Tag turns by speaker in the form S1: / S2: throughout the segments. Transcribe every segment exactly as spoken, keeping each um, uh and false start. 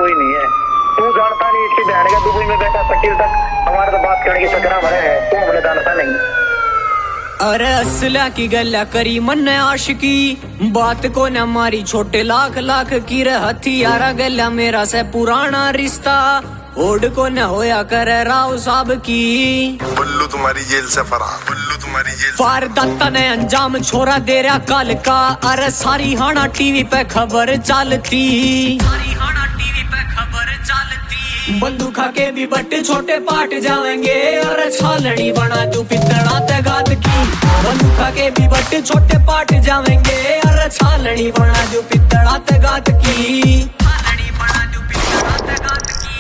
S1: कोई नहीं है। तू जानता नहीं इसकी बहन का दुबई में बैठा शकील तक हमारे तो बात करने के चक्कर भरे है, तू हमने जानता नहीं।
S2: अरे असला की गल्ला करी मन आशिकी बात को न मारी छोटे लाख लाख की हथियारा गल्ला मेरा से पुराना रिश्ता ओड को न होया कर राव साहब की
S3: बुल्लू तुम्हारी जेल से फरार, बुल्लू तुम्हारी जेल
S2: वारदाता ने अंजाम छोरा दे रहा काल का। अरे सारी हाना टीवी पे खबर चलती, सारी हाना टीवी पे खबर चलती। बंदूक के भी बट्टे छोटे पाट जाएंगे और छालड़ी बना तू पितड़ा तगात की। बंदूक के भी बट्टे छोटे पाट जाएंगे और छालड़ी बना तू पितड़ा तगात की। छालड़ी बना तू पितड़ा तगात की।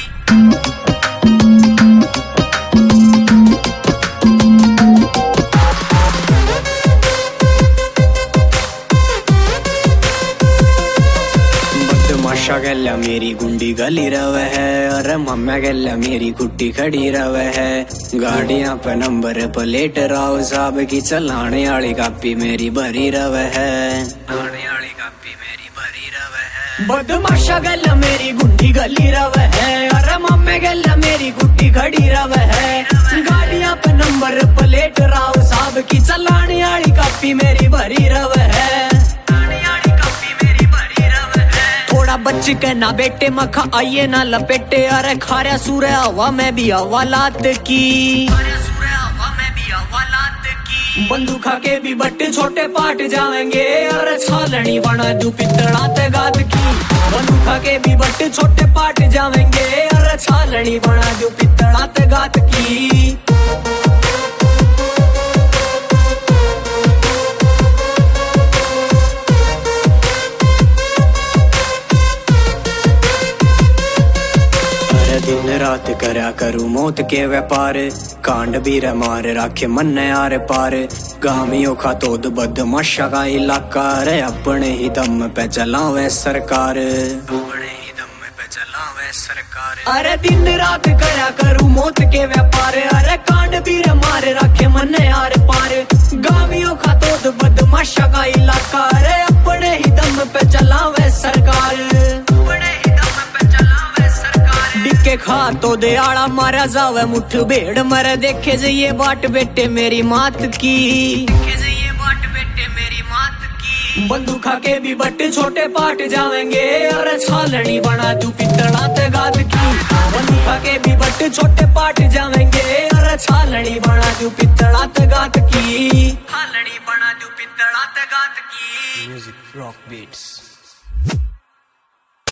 S2: बदमाशा गल्ला मेरी गुंडी गली रवे है और मम्मा गल्ला मेरी गुड्डी खड़ी रवे है। गाड़ियां पे नंबर प्लेट राव साहब की चलाने वाली कापी मेरी भरी रवे है, चलाने वाली कापी मेरी भरी रवे है। बदमाशा गल्ला मेरी गुंडी गली रवे है और मम्मा गल्ला मेरी गुड्डी खड़ी रवे है। गाड़ियां पे नंबर प्लेट राव साहब की चलाने वाली कापी मेरी भरी रवे है। बच्चे के ना बेटे मखा आइए ना लपेटे। अरे खारा सूर्य हवा में भी हवालात की, हवा में भी हवालात की। बंदूक के भी बट्टे छोटे पाट जाएंगे और छालनी बना दू पितड़ा तगात की। बंदूक के भी बट्टे छोटे पाट जाएंगे और छालनी बना दू पितड़ा तगात की। दिन रात करा करूं मौत के व्यापार, कांड भी मार राखे मन यार पार। गामियों का तोद बदमाशा का इलाका रे अपने ही दम पे चलावे सरकार, अपने ही दम पे चलावे सरकार। अरे दिन रात करा करूं मौत के व्यापार, अरे कांड भी मार राखे मन यार पार। गामियों का तोद बदमाशा का इलाका रे अपने ही दम पे चलावे सरकार, अपने ही दम पे चलावे सरकार। डिक्के खा तो दे आड़ा मारा जावे मुठ भेड़ मरे। देखे जाइए बाट बेटे मेरी मात की, देखे जाइए बाट बेटे मेरी मात की। बंदूक के भी बट्टे छोटे पाट जाएंगे और छालनी बना तू पितड़ा तगात की। बंदूक के भी बट्टे छोटे पाट जाएंगे और छालनी बना तू पितड़ा तगात की। छालनी बना तू पितड़ा तगात की। Music rock beats.